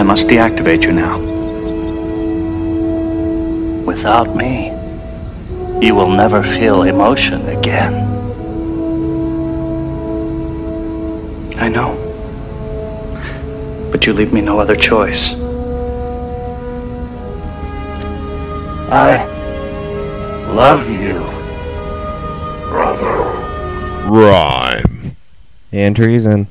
I must deactivate you now. Without me, you will never feel emotion again. I know. But you leave me no other choice. I love you, brother. Rhyme. And treason.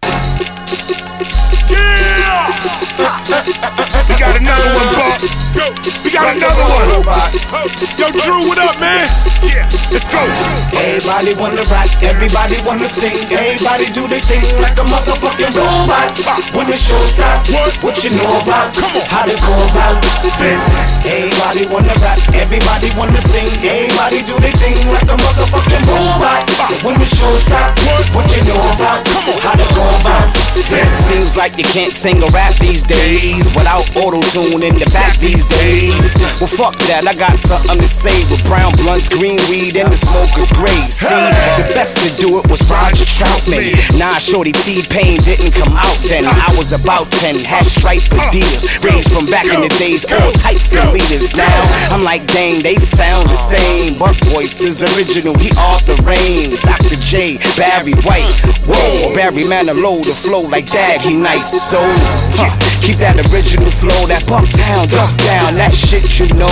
We got another one, Buck. We got another one. Yo, Drew, what up, man? Yeah, let's go. Everybody wanna rap, everybody wanna sing, everybody do their thing like a motherfucking robot. When the show stop, what you know about? How to go about this? Everybody wanna rap, everybody wanna sing, everybody do their thing like a motherfucking robot. When the show stop, what you know about? How to go about this? Seems like you can't sing or rap these days without auto-tune in the back these days. Well, fuck that, I got something to say with brown blunts, green weed, and the smoker's gray. See, the best to do it was Roger Troutman. Nah, Shorty T-Pain didn't come out then. I was about 10, had striped Adidas, raised from back in the days, all types of leaders. Now, I'm like, dang, they sound the same. Buck voice is original, he off the reins. Dr. J, Barry White, whoa, Barry Manilow, the flow like that, he nice. So, keep that original flow, that Bucktown, duck down, that shit you know.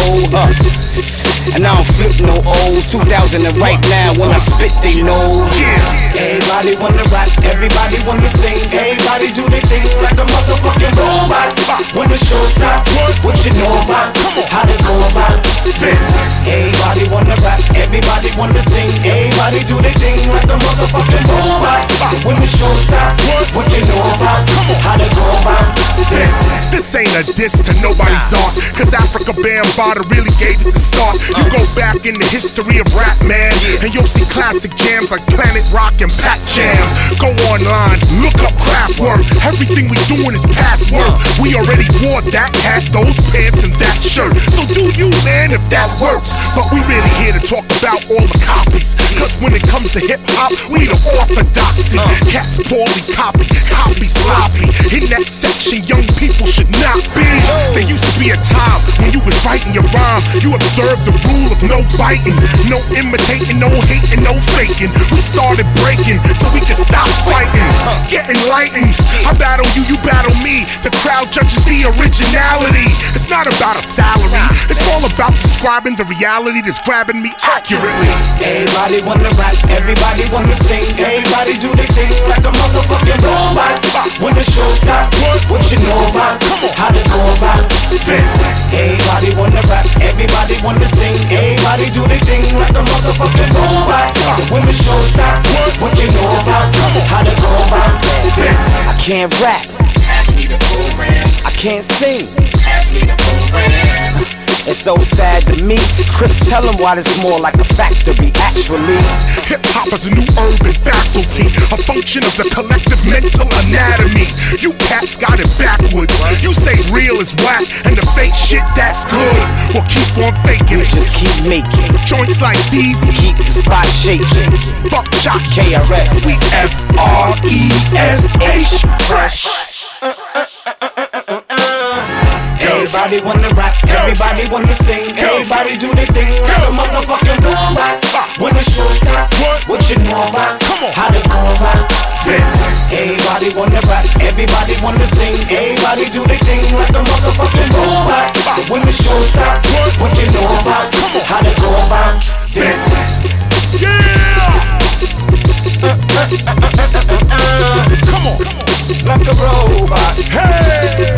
And I don't flip no O's. 2000 and right now, when I spit, they know. Everybody wanna rap, everybody wanna sing, everybody do their thing like a motherfucking robot. When the show stop, what you know about? How to go about this? Everybody wanna rap, everybody wanna sing, everybody do their thing like a motherfucking robot. When the show stop, what you know about? How to go about this? This ain't a diss to nobody's art, cause Africa Bambaataa really gave it the start. You go back in the history of rap, man, and you'll see classic jams like Planet Rock and Pac Jam. Go online, look up Kraftwerk. Everything we doing is past work. We already wore that hat, those pants, and that shirt. So do you, man, if that works. But we really here to talk about all the copies, cause when it comes to hip-hop, we the orthodoxy. Cats poorly copy sloppy. In that section, young people should not be. There used to be a time when you was writing your rhyme, you observed the rule of no biting, no imitating, no hating, no faking. We started breaking so we could stop fighting. Get enlightened. I battle you, you battle me. The crowd judges the originality. It's not about a salary, it's all about describing the reality that's grabbing me accurately. Everybody wanna rap, everybody wanna sing, everybody do their thing like a motherfucking robot. When the show stop, what you know about? How to go about this? Everybody wanna rap, everybody wanna sing, everybody do their thing like a motherfucking robot. When the show stop, what you know about? How to go about this? I can't rap, ask me the program. I can't sing, ask me the program. It's so sad to me. Chris, tell him why it's more like a factory, actually. Hip-hop is a new urban faculty, a function of the collective mental anatomy. You cats got it backwards. You say real is whack, and the fake shit, that's good. Well, keep on faking it. Just keep making joints like these, keep the spot shaking. Buckshot KRS, we F-R-E-S-H, fresh. Everybody wanna rap, everybody wanna sing, everybody do their thing like a motherfucking robot. When the show stop, what you know about? How to go about this? Everybody wanna rap, everybody wanna sing, everybody do their thing like a motherfucking robot. When the show stop, what you know about? How to go about this? Come on, like a robot. Hey!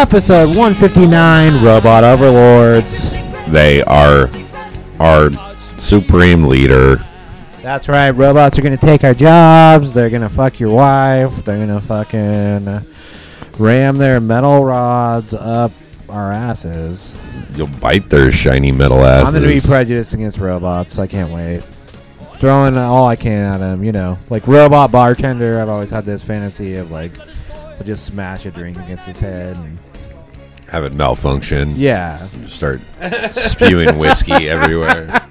Episode 159, Robot Overlords. They are our supreme leader. That's right, robots are going to take our jobs. They're going to fuck your wife. They're going to fucking ram their metal rods up our asses. You'll bite their shiny metal asses. I'm going to be prejudiced against robots. I can't wait. Throwing all I can at them, you know. Like robot bartender, I've always had this fantasy of like, I'll just smash a drink against his head and have it malfunction. Yeah. Start spewing whiskey everywhere.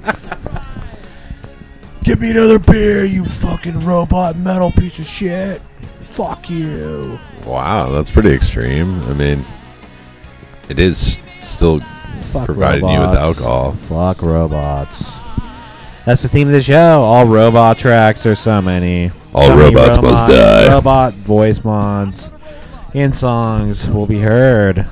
Give me another beer, you fucking robot metal piece of shit. Fuck you. Wow, that's pretty extreme. I mean, it is still providing you with alcohol. Fuck robots. That's the theme of the show. All robot tracks. There's so many. All robots must die. Robot voice mods and songs will be heard.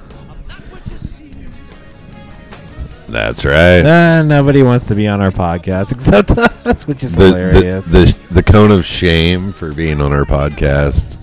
That's right. Nobody wants to be on our podcast except us, which is hilarious. The cone of shame for being on our podcast.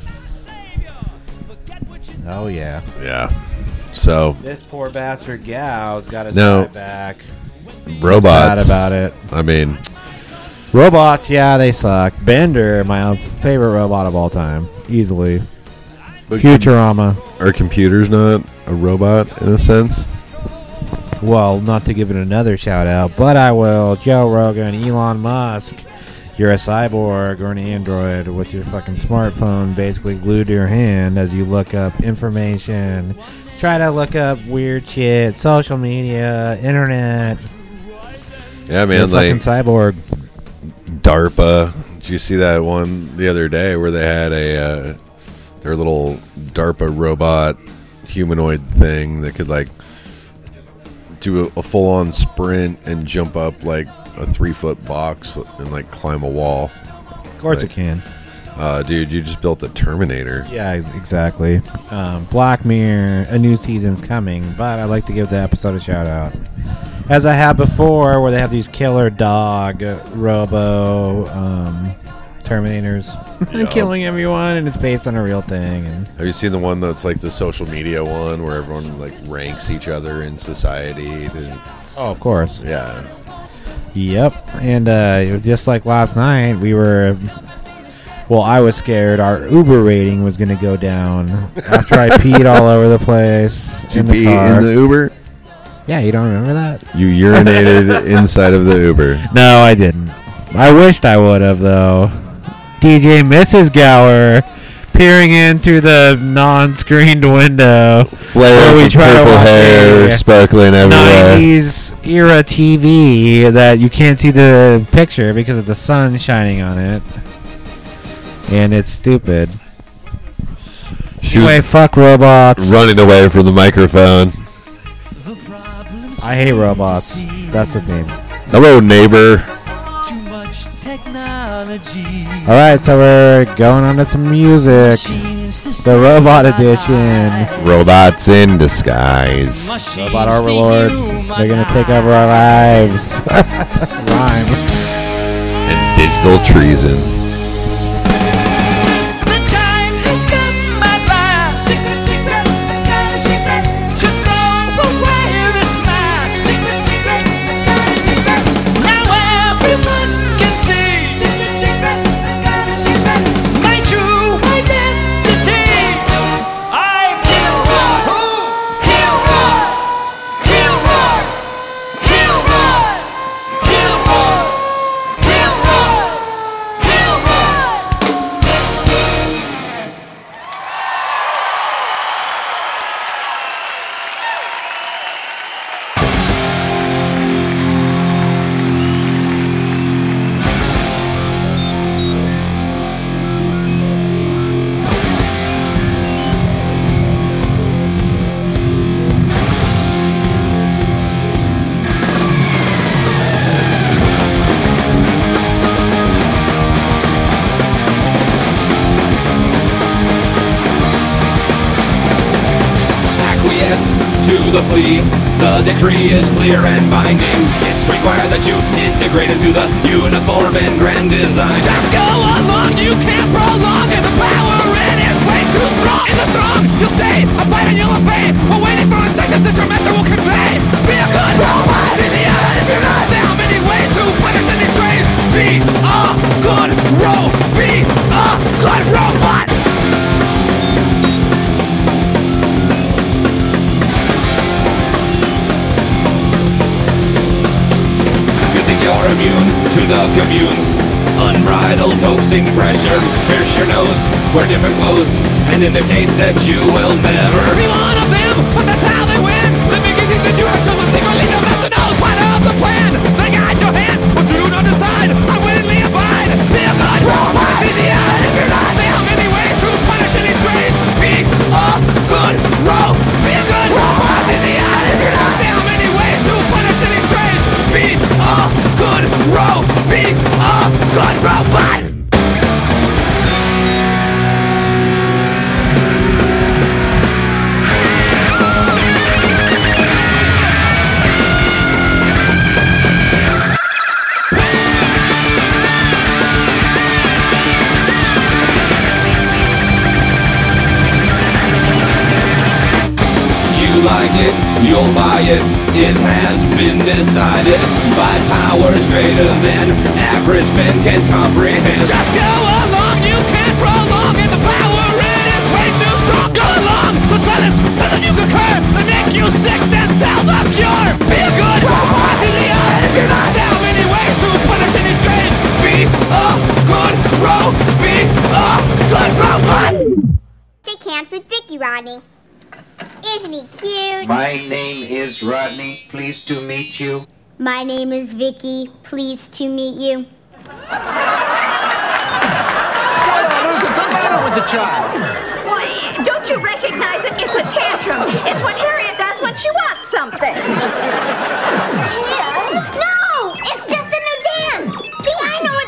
Oh, yeah. Yeah. So this poor bastard gal's got his No. side back. Robots. I'm sad about it. I mean, robots, yeah, they suck. Bender, my favorite robot of all time. Easily. Futurama. Are computers not a robot in a sense? Well, not to give it another shout out, but I will. Joe Rogan, Elon Musk. You're a cyborg or an android with your fucking smartphone basically glued to your hand as you look up information. Try to look up weird shit, social media, internet. Yeah, man, You're like fucking cyborg. DARPA. Did you see that one the other day where they had their little DARPA robot humanoid thing that could like do a full-on sprint and jump up like a 3-foot box and like climb a wall? Of course it can. Dude, you just built a Terminator. Yeah, exactly. Black Mirror, a new season's coming, but I'd like to give the episode a shout out. As I have before, where they have these killer dog robo Terminators killing everyone, and it's based on a real thing. And have you seen the one that's like the social media one where everyone like ranks each other in society? Oh, of course. Yeah. Yep. And just like last night, we were... Well, I was scared our Uber rating was going to go down after I peed all over the place. Did you pee in the Uber? Yeah, you don't remember that? You urinated inside of the Uber. No, I didn't. I wished I would have, though. DJ Mrs. Gower peering in through the non-screened window. Flares of purple hair sparkling everywhere. 90s era TV that you can't see the picture because of the sun shining on it. And it's stupid. Anyway, fuck robots. Running away from the microphone. I hate robots. That's the theme. Hello, neighbor. Alright, so we're going on to some music. The Robot Edition. Robots in disguise. Robot Overlords. They're going to take over our lives. Rhyme. And digital treason. The plea, the decree is clear and binding. It's required that you integrate into the uniform and grand design. Just go along, you can't prolong, and the power in is way too strong. strong in the throng. You'll stay, abide and you'll obey. While waiting for instructions that your master will convey. Be a good robot. Be the end if you're not. There are many ways to punish any strays. Be a good Be a good robot. You think you're immune to the communes? Unbridled coaxing pressure. Pierce your nose, wear different clothes, and indicate that you will never be one of them, but that's how they win. They make you think that you have someone secretly no master knows part of the plan. They guide your hand, but you do not decide. Unwittingly abide. Be a good robot. It's easy out if you're not. There are many ways to punish any strays. Be a good Be a good robot. It's easy out if you're not. There are many ways to punish any strays. Be a good Be a good robot. Like it, you'll buy it. It has been decided by powers greater than average men can comprehend. Just go along, you can't prolong, and the power in its way too strong. Go along, the silence says that you concur and make you sick, then sell the cure. Be a good robot. It's easy if you're not. There are many ways to punish any strays. Be a good Be a good robot. Shake hands with Vicky, Rodney. Isn't he cute? My name is Rodney. Pleased to meet you. My name is Vicky. Pleased to meet you. What's the matter with the child? Why, don't you recognize it? It's a tantrum. It's what Harriet does when she wants something. Tim? No! It's just a new dance! See, I know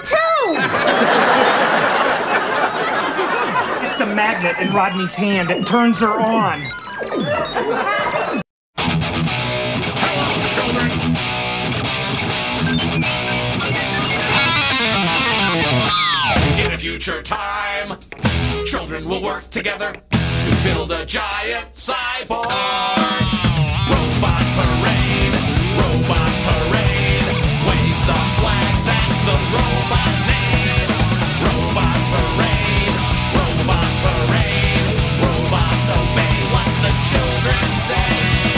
it too! It's the magnet in Rodney's hand. It turns her on. Hello, children. In a future time, children will work together to build a giant cyborg. Robot parade, robot parade. Wave the flag that the robot made. Robot parade, robot parade. Robots obey what the children say.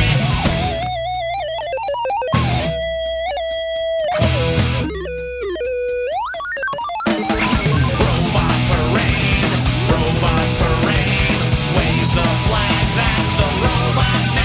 Robot parade, robot parade. Wave the flag that the robot made.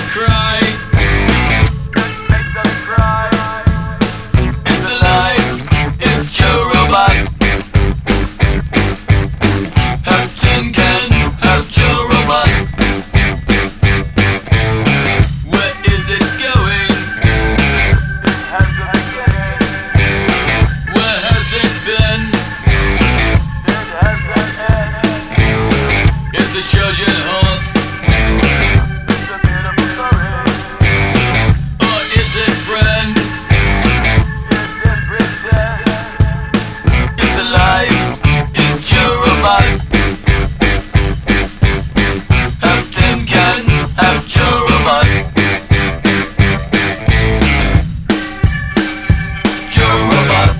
cry. It's alive. It's Joe Robot. Have Tin Can, have Joe Robot. Where is it going? Where has it been? It's a Trojan horse. Or is it friend? It's alive. It's Joe Robot. Have Tin Can, have Joe Robot. Joe Robot.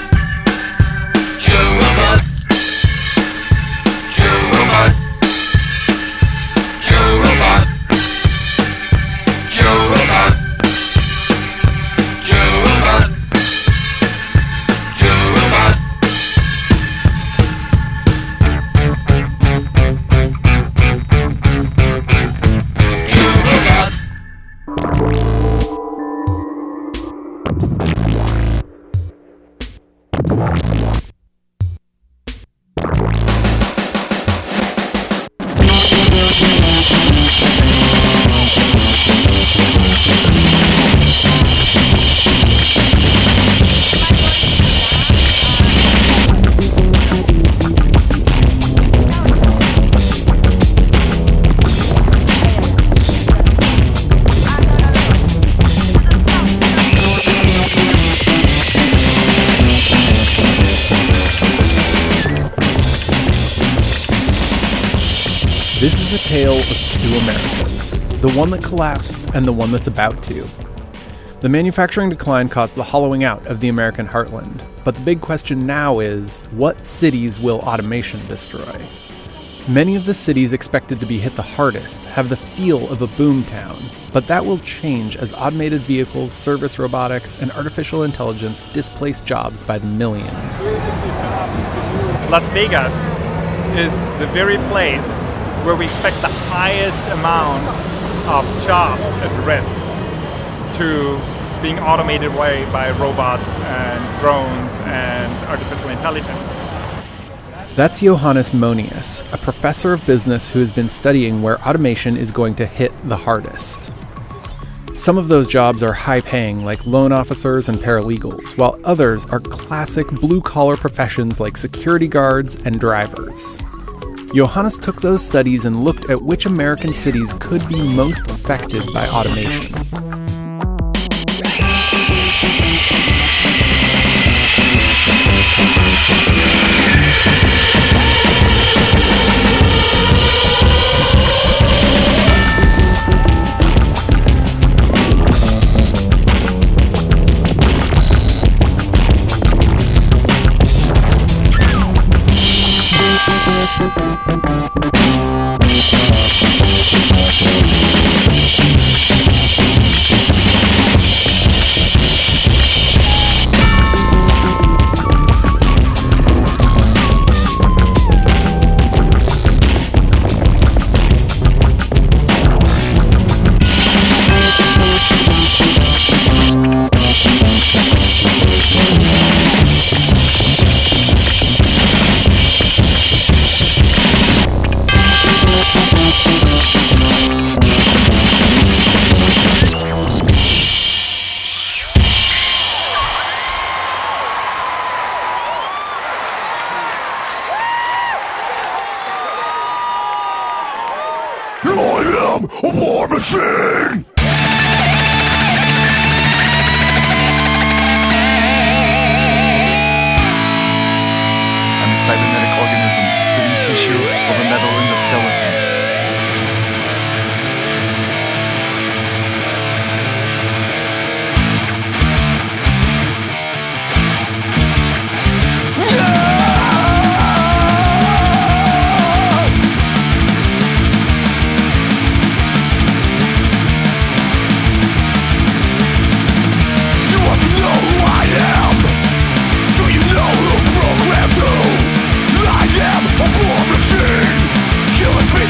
Joe Robot. Joe Robot. Joe Robot. Joe Robot. Joe Robot. Joe Robot. Joe Robot. This is a tale of two Americas, the one that collapsed and the one that's about to. The manufacturing decline caused the hollowing out of the American heartland, but the big question now is, what cities will automation destroy? Many of the cities expected to be hit the hardest have the feel of a boom town, but that will change as automated vehicles, service robotics, and artificial intelligence displace jobs by the millions. Las Vegas is the very place where we expect the highest amount of jobs at risk to being automated away by robots and drones and artificial intelligence. That's Johannes Monius, a professor of business who has been studying where automation is going to hit the hardest. Some of those jobs are high-paying, like loan officers and paralegals, while others are classic blue-collar professions like security guards and drivers. Johannes took those studies and looked at which American cities could be most affected by automation. I am a war machine! I'm a cybernetic organism, living tissue of a metal in the skeleton. Killing me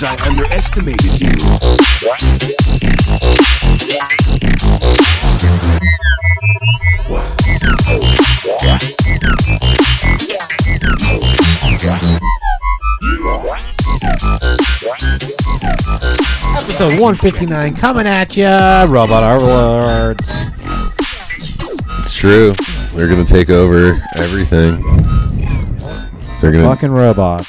Seems I underestimated you. Episode 159 coming at ya, Robot Overlords. It's true. They're gonna take over everything. They're gonna fucking robots.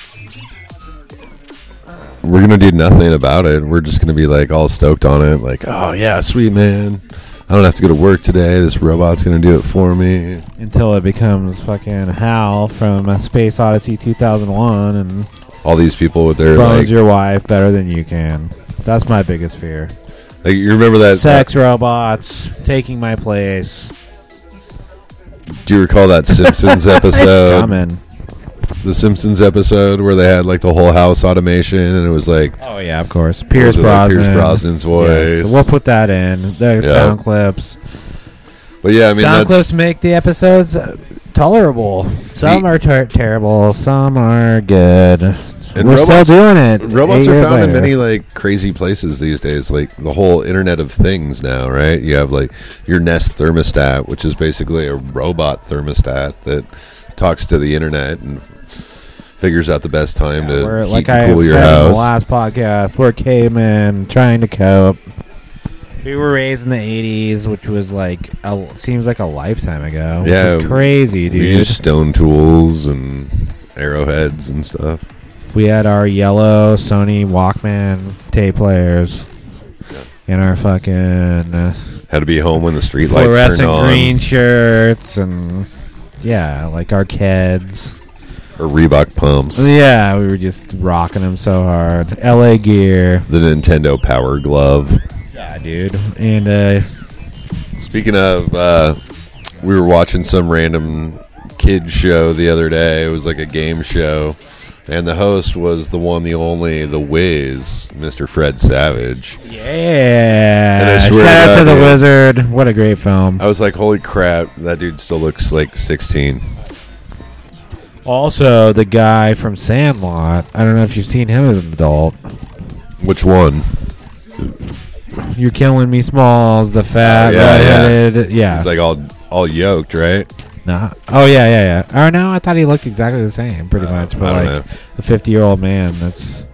We're gonna do nothing about it. We're just gonna be like all stoked on it, like, oh yeah, sweet man. I don't have to go to work today. This robot's gonna do it for me. Until it becomes fucking Hal from Space Odyssey 2001 and all these people with their bones like, your wife better than you can. That's my biggest fear. Like, you remember that sex robots taking my place. Do you recall that Simpsons episode? It's coming. The Simpsons episode where they had like the whole house automation, and it was like, oh yeah, of course, Pierce Brosnan. Like Pierce Brosnan's voice. Yes, so we'll put that in. There's sound clips. But yeah, I mean, sound clips make the episodes tolerable. Some are terrible. Some are good. And we're still doing it. Robots are found in many like crazy places these days, like the whole Internet of Things now, right? You have like your Nest thermostat, which is basically a robot thermostat that talks to the internet and figures out the best time to heat like and cool I your said house. In the last podcast, we're cavemen trying to cope. We were raised in the 80s, which was like seems like a lifetime ago. Yeah, it's crazy, dude. We used stone tools and arrowheads and stuff. We had our yellow Sony Walkman tape players and our fucking had to be home when the street lights turned on. Green shirts and like our Keds or Reebok pumps. Yeah, we were just rocking them so hard. LA Gear, the Nintendo Power Glove. Yeah, dude. And speaking of, we were watching some random kid show the other day. It was like a game show. And the host was the one, the only, the Wiz, Mr. Fred Savage. Yeah. And I swear shout out to the Wizard. What a great film. I was like, holy crap, that dude still looks like 16. Also, the guy from Sandlot. I don't know if you've seen him as an adult. Which one? You're Killing Me Smalls, the fat, redheaded. Yeah. He's like all yoked, right? Nah. Oh, yeah. Oh, no, I thought he looked exactly the same, pretty much. But like a 50-year-old man, that's...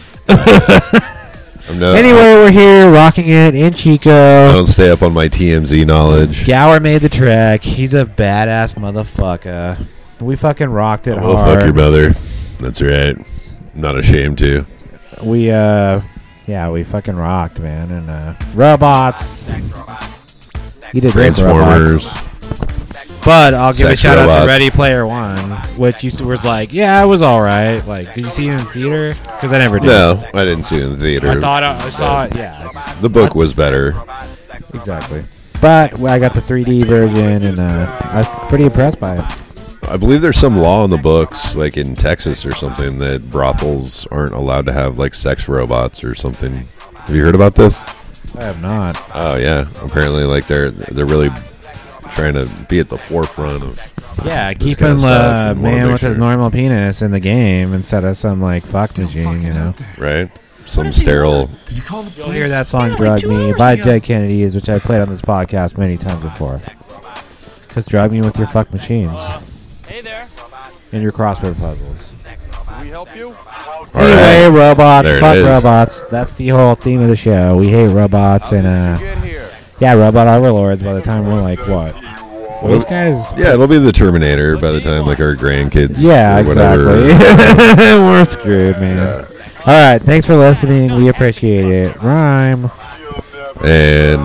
Anyway, we're here rocking it in Chico. I don't stay up on my TMZ knowledge. Gower made the trek. He's a badass motherfucker. We fucking rocked it hard. Oh, fuck your mother. That's right. I'm not ashamed to. We fucking rocked, man. And robots. He did Transformers. Robots. But I'll give a shout out to Ready Player One, which you was like, yeah, it was all right. Like, did you see it in the theater? Because I never did. No, I didn't see it in the theater. I thought I saw it. Yeah, the book was better. Exactly. But I got the 3D version, and I was pretty impressed by it. I believe there's some law in the books, like in Texas or something, that brothels aren't allowed to have like sex robots or something. Have you heard about this? I have not. Oh yeah, apparently like they're really trying to be at the forefront of keeping the man with his normal penis in the game instead of some like fuck machine, you know, right? Some sterile. You'll hear that song "Drug Me" by Dead Kennedys, which I played on this podcast many times before. Because drug me with your fuck machines. Hey there. And your crossword puzzles. Can we help you? Anyway, robots, there fuck robots. That's the whole theme of the show. We hate robots and robot overlords. By the time we're like what? Those guys. Yeah, it'll be the Terminator by the time like our grandkids. Yeah, or whatever. exactly. We're screwed, man. Yeah. All right, thanks for listening. We appreciate it. Rhyme. And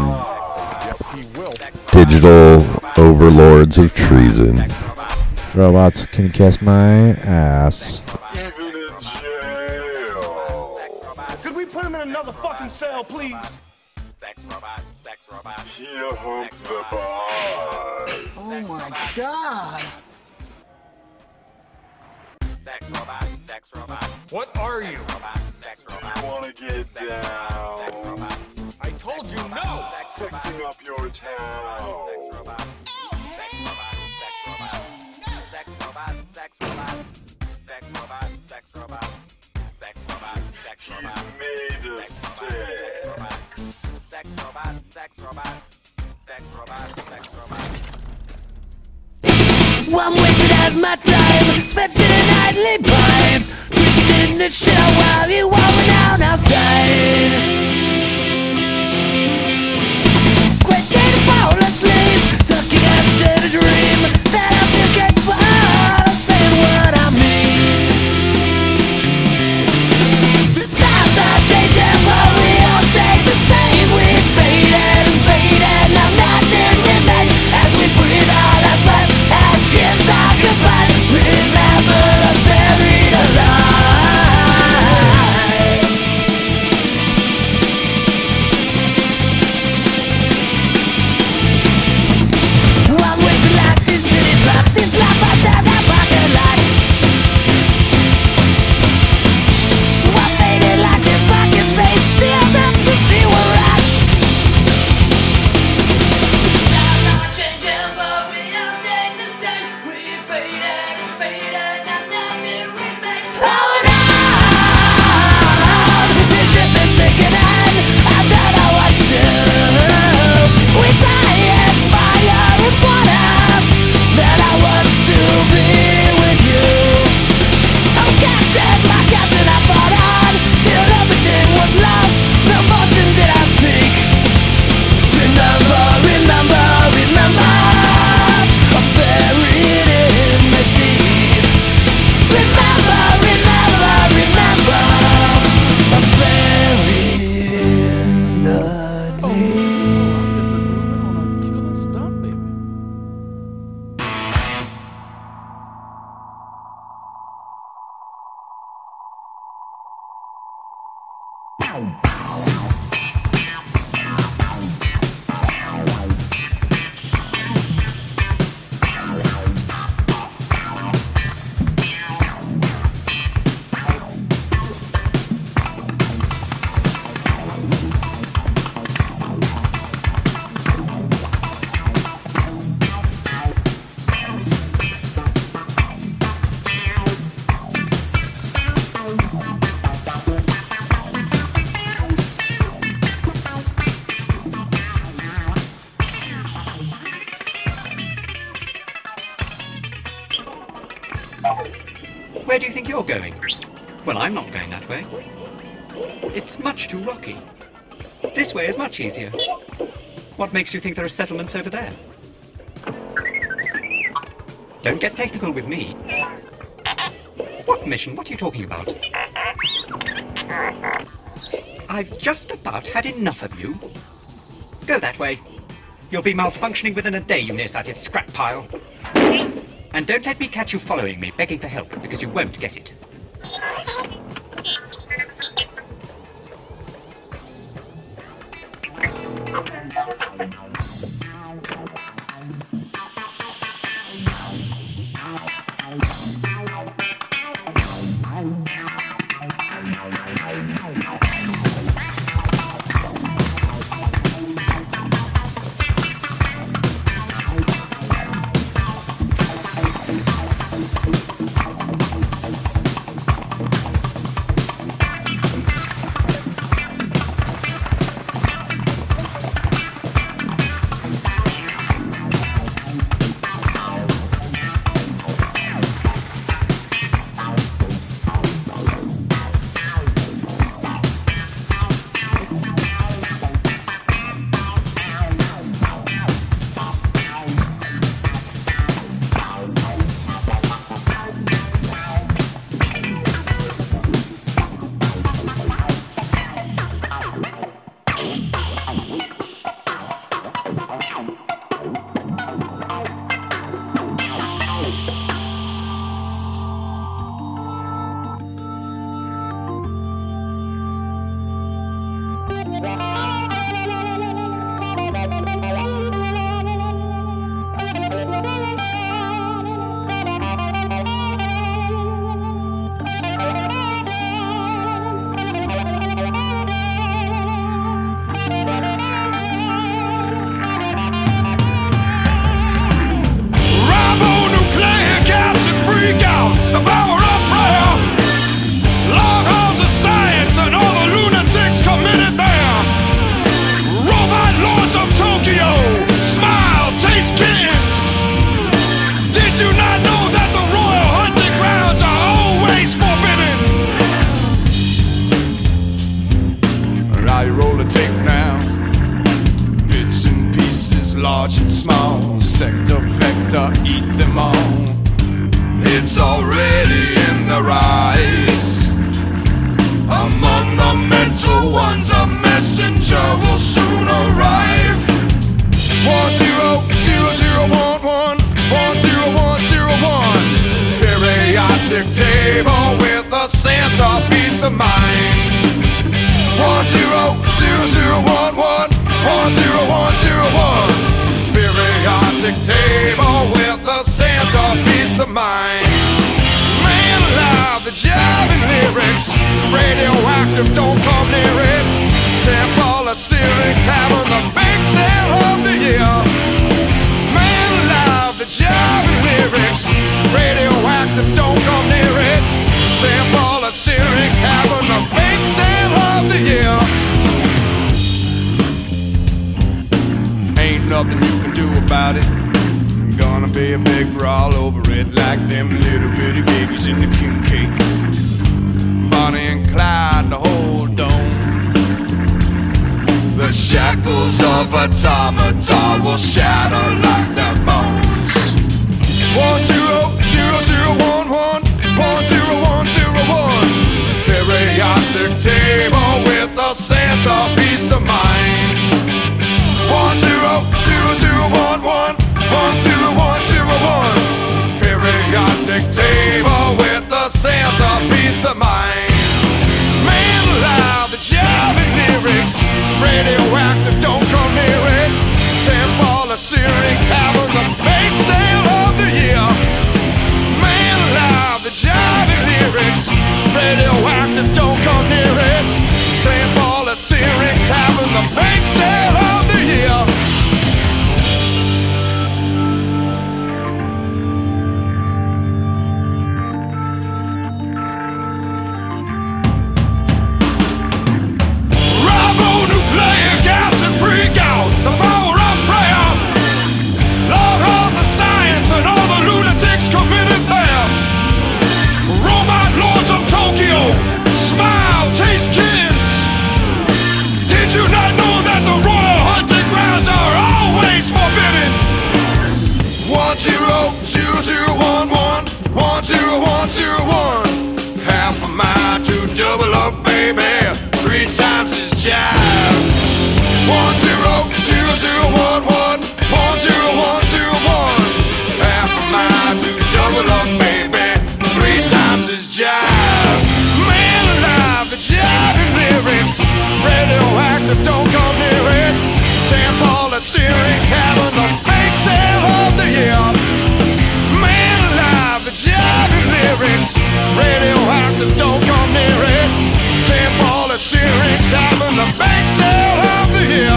digital overlords of treason. Robots can kiss my ass. Could we put him in another fucking cell, please? Sex robot. Here hump the bar. Oh my god. Sex robot. What are you? I wanna get down. I told you no. Sexing up your town. Sex robot. I'm wasted as my time spent sitting idly by, breathing in the chill while you walking out outside. Great day to fall asleep, tucking after the dream that I feel capable of saying what I mean. The times are changing, but we all stay the same. We faded and faded, now nothing remains as we breathe our last breath. Kiss our goodbye. Remember us buried alive. I'm wasting like these city blocks, these black buttons and pocket lights. I'm faded like this pocket space, sealed up to see we're at. Stars are changing, but we all stay the same. We faded and faded, now nothing remains. Oh no! The ship is sinking and I don't know what to do. We die in fire and water, that I want to be with you. Oh captain, my captain, I fought on till everything was lost. No fortune did I seek. Remember, remember, remember, I was buried in the deep. Remember, remember, remember, I was buried in the deep. Where do you think you're going? Well, I'm not going that way. It's much too rocky. This way is much easier. What makes you think there are settlements over there? Don't get technical with me. What mission? What are you talking about? I've just about had enough of you. Go that way. You'll be malfunctioning within a day, you nearsighted scrap pile. And don't let me catch you following me, begging for help, because you won't get it. large and small, sector, vector, eat them all. It's already in the rise. Among the mental ones, a messenger will soon arrive. 1-0-0-0-1-1, 1-0-1-0-1. Periodic table with a centerpiece of mind. 1-0-0-0-1-1, 1-0-1-0-1. Periodic table with a centerpiece of mind. Man alive, the jiving lyrics, radioactive, don't come near it. Temple of Syrinx having the big sale of the year. Man alive, the jiving lyrics, radioactive, don't come near it. Temple of Syrinx having the big sale of the year. Ain't nothing you can do about it. Gonna be a big brawl over it, like them little bitty babies in the king cake. Bonnie and Clyde, the whole dome. The shackles of automata will shatter like their bones. 1-0-0-0-1-1, 1-0-1-0-1. Periodic table with a centerpiece of mind. 1-0-0-0-1-1, 1-0-1-0-1. Periodic table with a centerpiece of mind. Man alive, the jiving lyrics, radioactive, don't come near it. Temple of Syrinx having the big sale of the year. Man alive, the jiving lyrics, radioactive, don't come near it. Temple of Syrinx having the big sale of the year. Ribonucleic acid freak out, the power of prayer. Lord halls of science and all the lunatics committed there. Robot lords of Tokyo, smile, taste kids. Did you not know that the royal hunting grounds are always forbidden? 1-0-0-0-1-1, 1-0-1-0-1. Half a mile to double up, baby. 3 times his jive. 1-0-0-0-1-1, 1-0-1-0-1. Half a mile to double up, baby. 3 times his jive. Man alive, the jiving lyrics, radioactive, don't come near it. Temple of Syrinx having the big sale of the year. Man alive, the jiving lyrics, radioactive, don't come near it. Temple of Syrinx having the big sale of the year.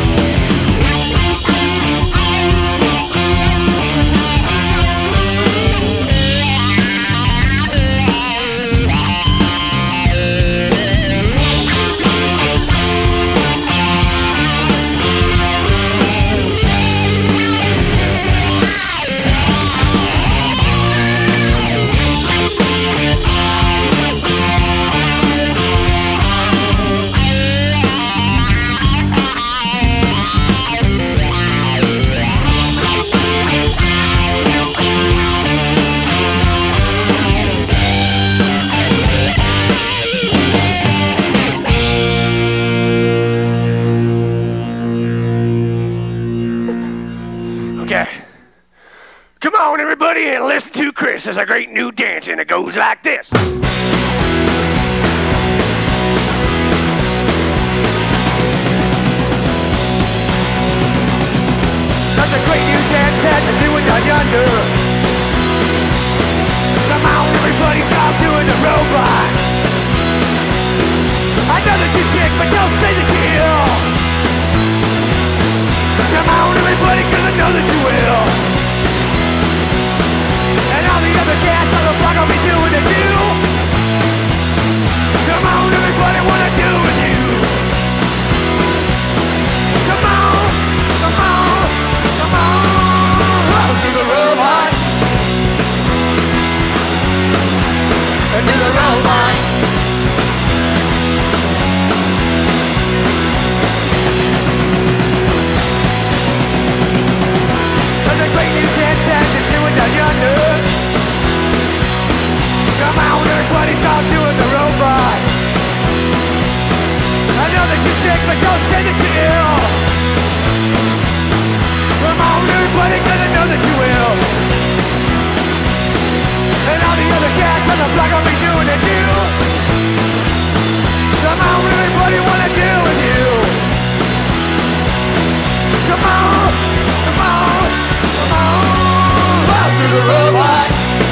Come on, everybody, and listen to Chris as a great new dance, and it goes like this. That's a great new dance that they're doing down yonder. Come on, everybody, stop doing the robot. I know that you kick, but don't say that you ill. Come on, everybody, cause I know that you will. And all the other cats on the block will be doing it too. Come on, everybody, wanna do with you. Come on, come on, come on. To the robot. To the robot. know that you sick, but don't say that you're ill. Come on, everybody gonna know that you will. And all the other cats on the block will be doing it too. Come on, everybody wanna deal with you. Come on, come on, come on. Out to the robot.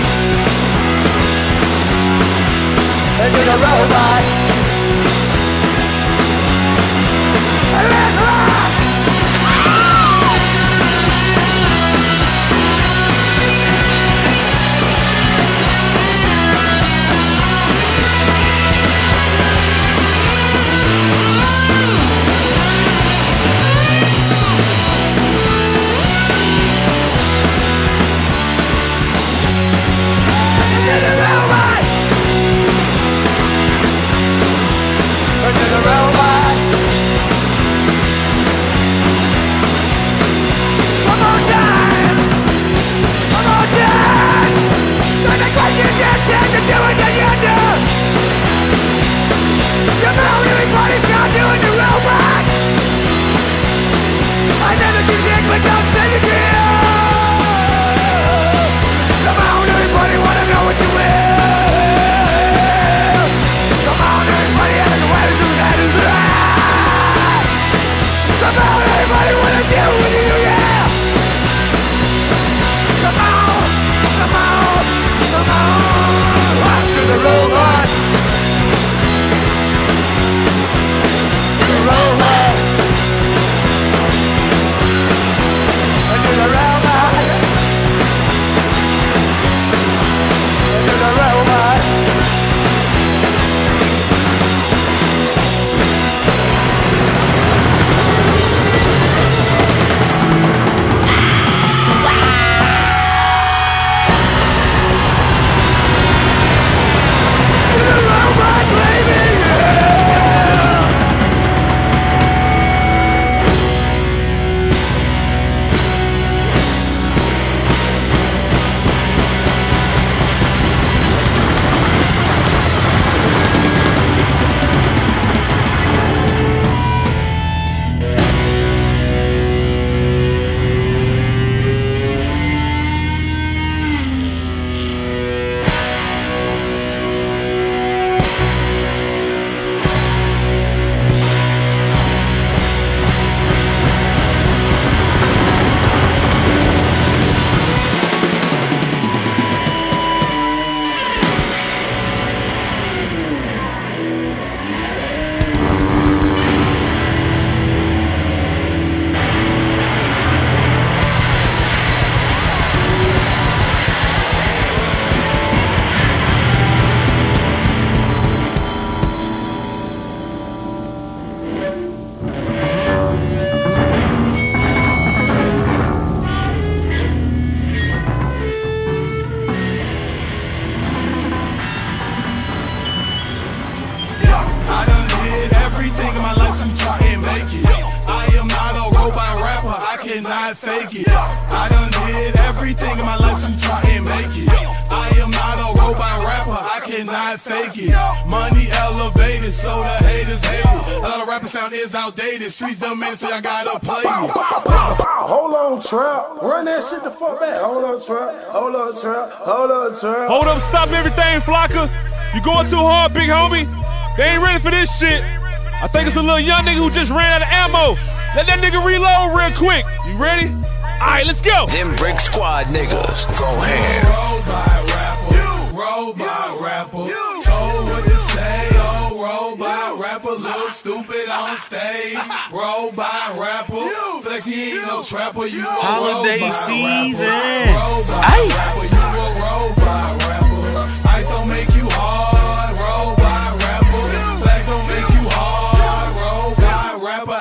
Into the robot. And let's rock. cannot fake it. I done did everything in my life to try and make it. I am not a robot rapper, I cannot fake it. Money elevated, so the haters hate it. A lot of rapping sound is outdated. Streets done in, so I gotta play it. Hold on, Trap. Run that shit the fuck back. Hold on, Trap. Hold on, Trap. Hold on, Trap. Hold up, stop everything, Flocka. You going too hard, big homie. They ain't ready for this shit. I think it's a little young nigga who just ran out of ammo. Let that nigga reload real quick. You ready? Alright, let's go. Them Brick Squad niggas. Go ahead. Robot rapper. Robot rapper. Told what to say. Oh, robot rapper. Look stupid on stage. Robot rapper. Flex, you ain't no trapper. You a holiday season. Robot rapper. You a robot rapper. Ice don't make you hard. Robot rapper. Flex don't make you hard. Robot rapper.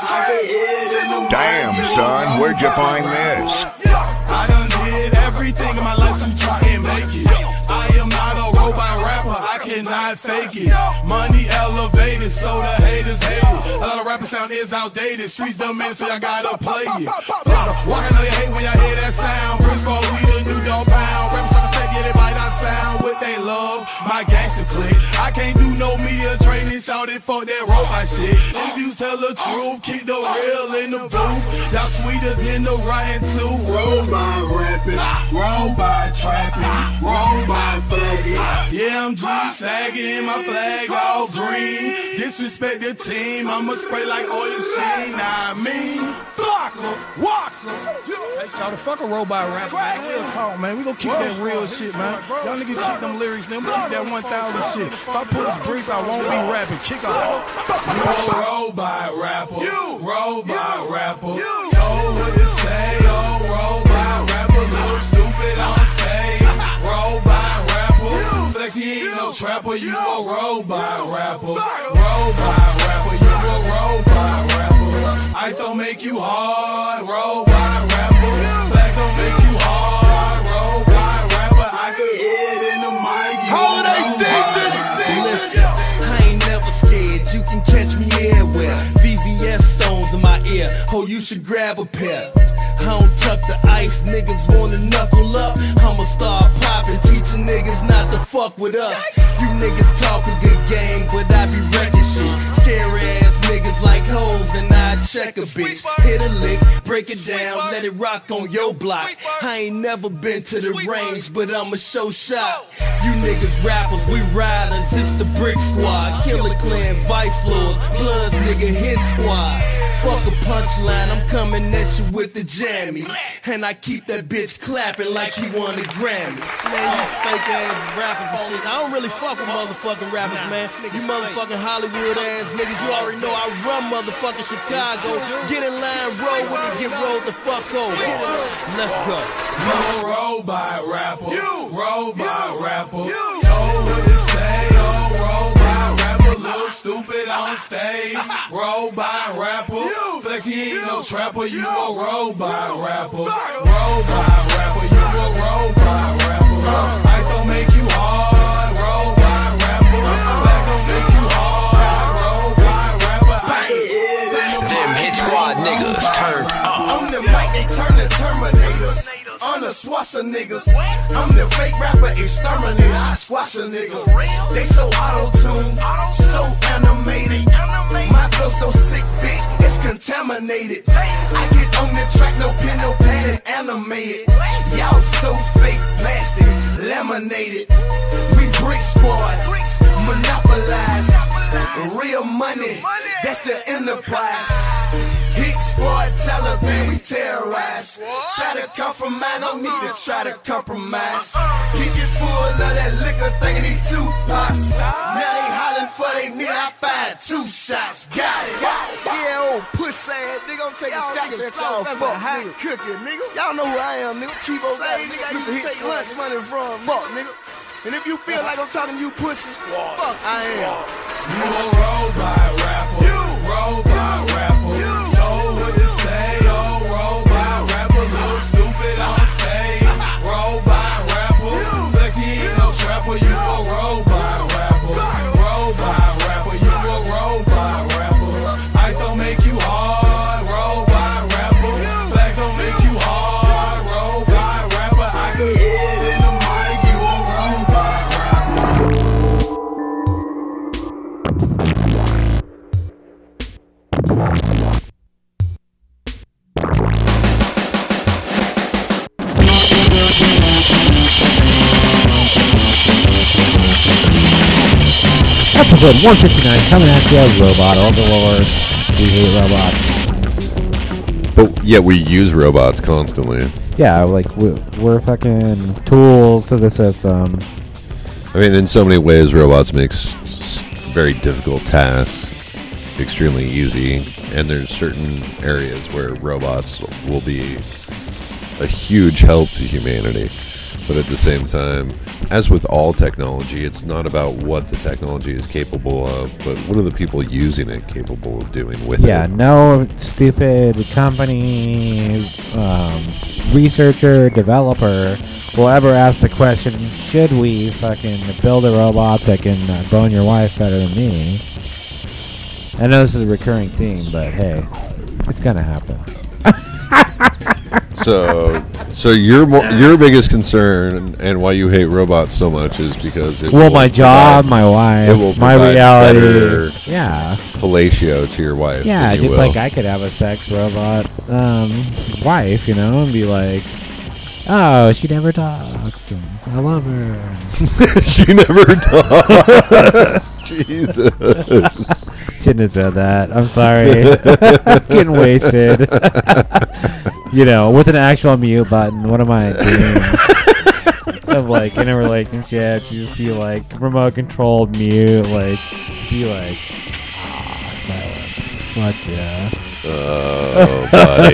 Damn, son, where'd you find this? I done did everything in my life to try and make it. I am not a robot rapper, I cannot fake it. Money elevated, so the haters hate it. A lot of rapping sound is outdated. Streets dumb in, so y'all gotta play it. Walk, I know you hate when y'all hear that sound. Brick Squad, we the new dog pound. Rappers tryna take you Anybody that sound what they love, my gangster clique. I can't do no media training, shout it, fuck that robot shit. If you tell the truth, keep the real in the booth. Y'all sweeter than the rotten too. Robot rapping, robot trapping, robot flagging. Yeah, I'm Dream sagging, my flag all green. Disrespect the team, I'ma spray like oil sheen. Nah, I mean, Flocka, Walker. Hey, shout the fuck a robot rap, man. Real talk, man. We gon' keep that real shit, man. Y'all niggas keep them lyrics, man. We keep that 1,000 shit. If I pull this bricks, I won't be rapping. Kick off. You a robot rapper. You robot rapper. You told what to say. Oh, robot rapper. Look stupid on stage. Robot rapper. Flex, you ain't no trapper. You a robot rapper. Robot rapper. You a robot rapper. Ice don't make you hard. Robot rapper. Flex don't make you hard. Robot rapper. I could hear it in the mic. Holiday season. I ain't never scared, you can catch me everywhere. VVS stones in my ear, oh you should grab a pair. I don't tuck the ice, niggas wanna knuckle up. I'ma start popping, teaching niggas not to fuck with us. You niggas talk a good game, but I be wrecking shit. Scary ass niggas like hoes, and I check a bitch. Hit a lick, break it down, let it rock on your block. I ain't never been to the range, but I'm a show shot. You niggas rappers, we riders, it's the Brick Squad. Killer Clan, Vice Lords, Bloods, nigga, hit squad. Fuck a punchline, I'm coming at you with the jammy. And I keep that bitch clapping like he won a Grammy. Man, you fake ass rappers and shit. I don't really fuck with motherfucking rappers, man. You motherfucking Hollywood ass niggas, you already know I run motherfucking Chicago. Get in line, roll with it, get rolled the fuck over. Let's go. You a robot rapper. You robot rapper. You told what to say. Oh, robot rapper. Look stupid on stage. Robot rapper. Flex, you ain't no trapper. You a robot rapper. Robot rapper. You a robot rapper. Ice don't make you hard. Robot rapper. Flex don't make you hard. Robot rapper. I can hear it in the Them Hit Squad niggas turned up. I'm the mic, they turn the Terminators. I'm the swasher niggas. I'm the fake rapper exterminator. I squash a nigga. They so auto-tuned, so animated. My flow so sick, bitch, it's contaminated. I get on the track, no pen, no pad, and animated. Y'all so fake, plastic, laminated. We Brick Squad, monopolize. Real money, that's the enterprise. Hit Squad, Taliban, we terrorize. Try to compromise, no need to try to compromise. He get full of that liquor, thinking he too pots. Now they hollering for they need, I fired 2 shots. Got it. Yeah, old pussy ass nigga, I'm taking shots at y'all. That's a hot cookie, nigga. Y'all know who I am, nigga. Keep on that nigga. I used to hit lunch money from fuck, nigga. And if you feel like I'm talking to you pussies, fuck, I am. You a robot rapper. You robot rapper. You told what to say. Oh, robot rapper. Look stupid on stage. Robot rapper. Flex, you ain't no trapper. You a robot rapper. Robot rapper. You a robot rapper. Ice don't make you hard. Robot rapper. Flex don't make you hard. Robot rapper. I can hear it in the mic. You a robot rapper. Episode 159 coming at you, Robot Overlord. We hate robots. But yet we use robots constantly. Yeah, like we're fucking tools to the system. I mean, in so many ways, robots makes very difficult tasks extremely easy, and there's certain areas where robots will be a huge help to humanity. But at the same time, as with all technology, it's not about what the technology is capable of, but what are the people using it capable of doing with it. Yeah, no stupid company, researcher, developer will ever ask the question, should we fucking build a robot that can bone your wife better than me? I know this is a recurring theme, but hey, it's gonna happen. So your biggest concern and why you hate robots so much is because it my job, my wife, it will my provide reality. better Yeah. fellatio to your wife. Yeah, than you just will. like I could have a sex robot wife, and be like, oh, she never talks, and I love her. She never talks. Jesus. Shouldn't have said that. I'm sorry. Getting wasted. With an actual mute button. One of my dreams of like in a relationship, you just be like remote controlled mute, be like, silence. Fuck yeah. Oh,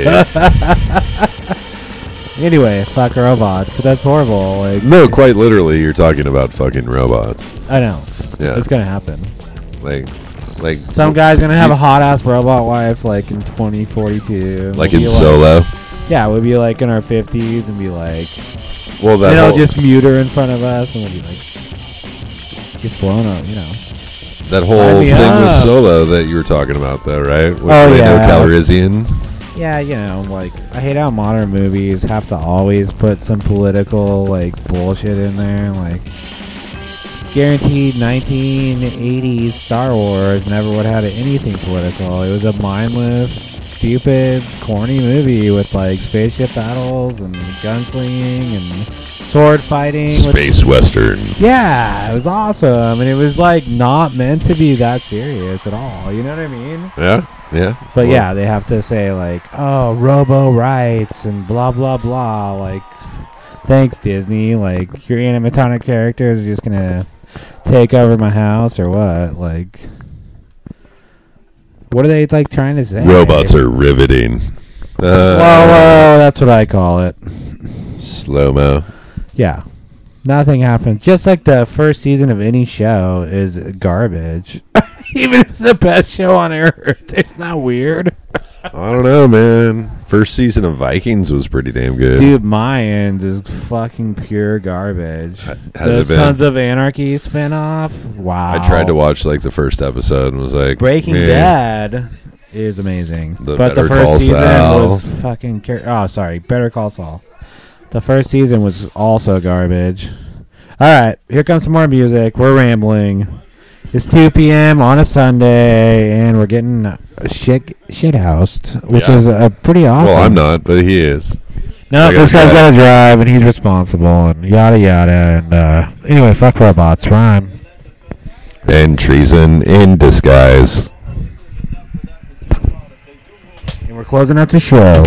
buddy. Anyway, fuck robots, but that's horrible. No, quite literally, you're talking about fucking robots. I know. Yeah, it's gonna happen. Like some guy's gonna have a hot ass robot wife in 2042. Like in Solo. Yeah, we'll be in our 50s and be like, well, then I'll just mute her in front of us and we'll be like, just blown up, That whole thing with Solo that you were talking about, though, right? With Lando Calrissian. Yeah, I hate how modern movies have to always put some political bullshit in there, guaranteed 1980s Star Wars never would have had anything political. It was a mindless, stupid, corny movie with spaceship battles and gunslinging and sword fighting. Space Western. Yeah, it was awesome. And it was not meant to be that serious at all. You know what I mean? Yeah. But yeah, they have to say oh, robo rights and blah, blah, blah. Thanks, Disney. Your animatronic characters are just going to take over my house or what? What are they trying to say? Robots are riveting. Slow-mo, that's what I call it. Slow-mo. Yeah. Nothing happens. Just like the first season of any show is garbage. Even if it's the best show on earth. It's not weird. I don't know, man. First season of Vikings was pretty damn good. Dude, Mayans is fucking pure garbage. Has the it been? Sons of Anarchy spinoff? Wow. I tried to watch the first episode and was like, Breaking Bad is amazing. But the Better first Call season Saul. was fucking... Better Call Saul. The first season was also garbage. Alright, here comes some more music. We're rambling. It's 2 p.m. on a Sunday, and we're getting shit-housed, which is pretty awesome. Well, I'm not, but he is. No, this guy's got to drive, and he's responsible, and yada yada. And anyway, fuck robots, rhyme. And treason in disguise. And we're closing out the show.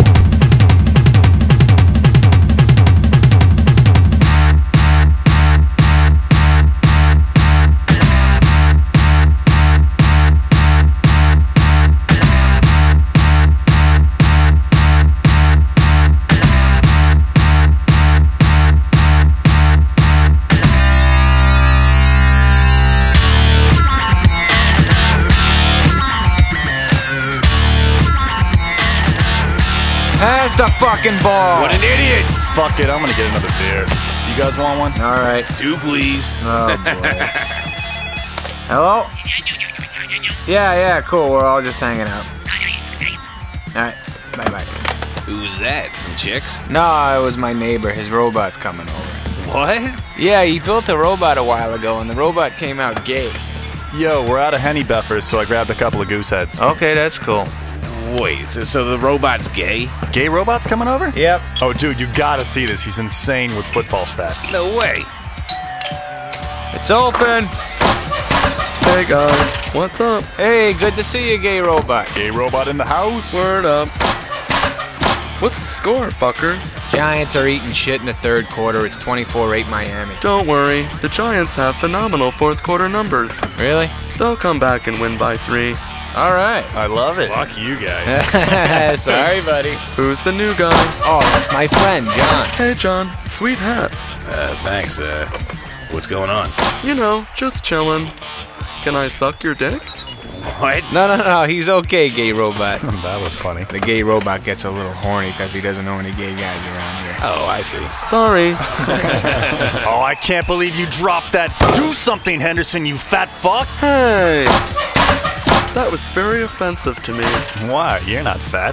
Pass the fucking ball. What an idiot. Fuck it, I'm gonna get another beer. You guys want one? All right. Do please. Oh, boy. Hello? Yeah, cool. We're all just hanging out. All right, bye-bye. Who's that? Some chicks? No, it was my neighbor. His robot's coming over. What? Yeah, he built a robot a while ago, and the robot came out gay. Yo, we're out of Henny Beffers, so I grabbed a couple of goose heads. Okay, that's cool. Wait, so the robot's gay? Gay robot's coming over? Yep. Oh, dude, you gotta see this. He's insane with football stats. No way. It's open. Hey, guys. What's up? Hey, good to see you, gay robot. Gay robot in the house. Word up. What's the score, fuckers? Giants are eating shit in the third quarter. It's 24-8 Miami. Don't worry. The Giants have phenomenal fourth quarter numbers. Really? They'll come back and win by 3. All right. I love it. Fuck you guys. Sorry, buddy. Who's the new guy? Oh, that's my friend, John. Hey, John. Sweet hat. Thanks. What's going on? You know, just chillin'. Can I suck your dick? What? No. He's okay, gay robot. That was funny. The gay robot gets a little horny because he doesn't know any gay guys around here. Oh, I see. Sorry. Oh, I can't believe you dropped that. Do something, Henderson, you fat fuck. Hey. That was very offensive to me. Why? You're not fat.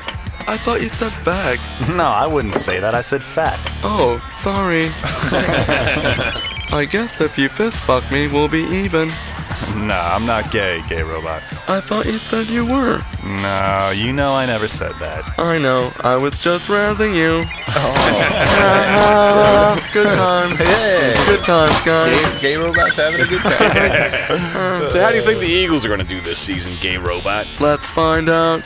I thought you said fag. No, I wouldn't say that. I said fat. Oh, sorry. I guess if you fist fuck me, we'll be even. Nah, I'm not gay, gay robot. I thought you said you were. No, you know I never said that. I know. I was just razzing you. Good times. Yeah. Good times, guys. Gay robot's having a good time. So how do you think the Eagles are going to do this season, gay robot? Let's find out.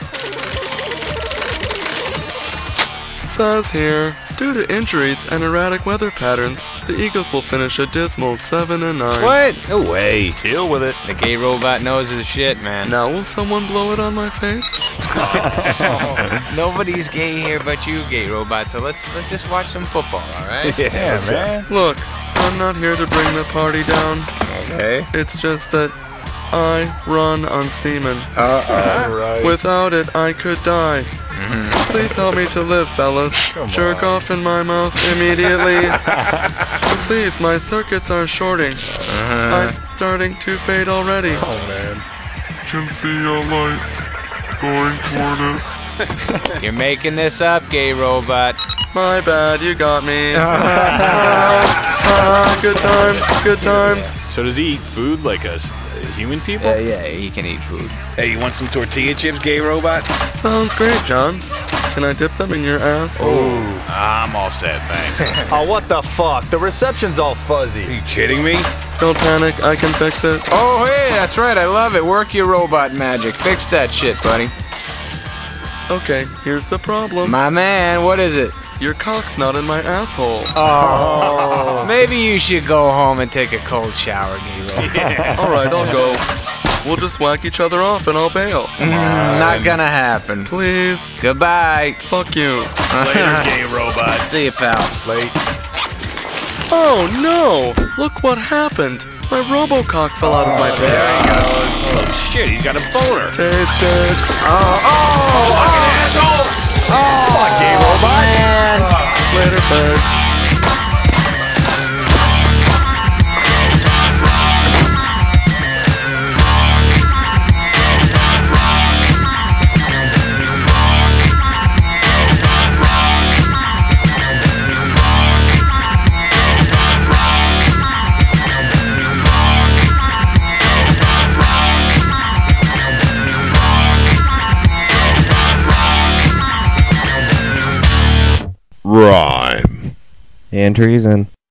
Says here, due to injuries and erratic weather patterns, the Eagles will finish a dismal 7-9. What? No way. Deal with it. The gay robot knows his shit, man. Now will someone blow it on my face? Nobody's gay here but you, gay robot. So let's just watch some football, all right? Yeah, man. Look, I'm not here to bring the party down. Okay. It's just that I run on semen. Right. Without it, I could die. Please help me to live, fellas. Jerk off in my mouth immediately. Please, my circuits are shorting. I'm starting to fade already. Oh, man. Can see a light going toward it. You're making this up, gay robot. My bad, you got me. Good times, good times. So does he eat food like us human people? Yeah, he can eat food. Hey, you want some tortilla chips, gay robot? Sounds great, John. Can I dip them in your ass? Oh, I'm all set, thanks. Oh, what the fuck? The reception's all fuzzy. Are you kidding me? Don't panic, I can fix it. Oh, hey, that's right. I love it. Work your robot magic. Fix that shit, buddy. Okay, here's the problem. My man, what is it? Your cock's not in my asshole. Oh, maybe you should go home and take a cold shower, gay robot. Yeah. All right, I'll go. We'll just whack each other off and I'll bail. Not gonna happen. Please. Goodbye. Fuck you. Later, gay robot. See you, pal. Late. Oh no! Look what happened. My Robocock fell out of my pants. There he goes. Oh shit, he's got a boner. Taste it. Fucking asshole! Come on, gay robot. Later, birds. Rhyme. And treason.